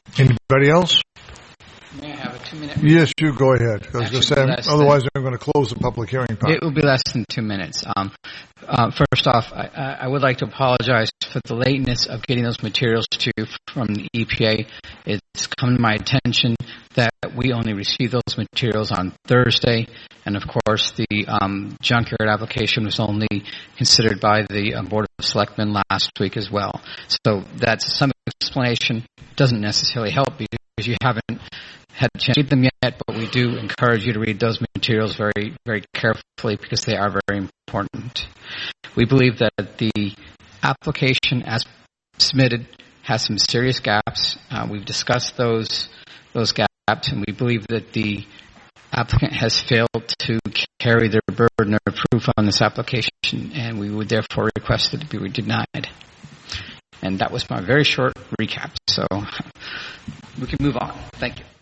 Anybody else? May I have a 2-minute? Yes, you go ahead. I was going to say, otherwise I'm going to close the public hearing part. It will be less than 2 minutes. First off, I would like to apologize for the lateness of getting those materials to you from the EPA. It's come to my attention that we only received those materials on Thursday, and of course the junkyard application was only considered by the Board of Selectmen last week as well. So that's some explanation. Doesn't necessarily help because you haven't had a chance to read them yet, but we do encourage you to read those materials very, very carefully because they are very important. We believe that the application as submitted has some serious gaps. We've discussed those gaps, and we believe that the applicant has failed to carry their burden of proof on this application, and we would therefore request that it be denied. And that was my very short recap, so we can move on. Thank you.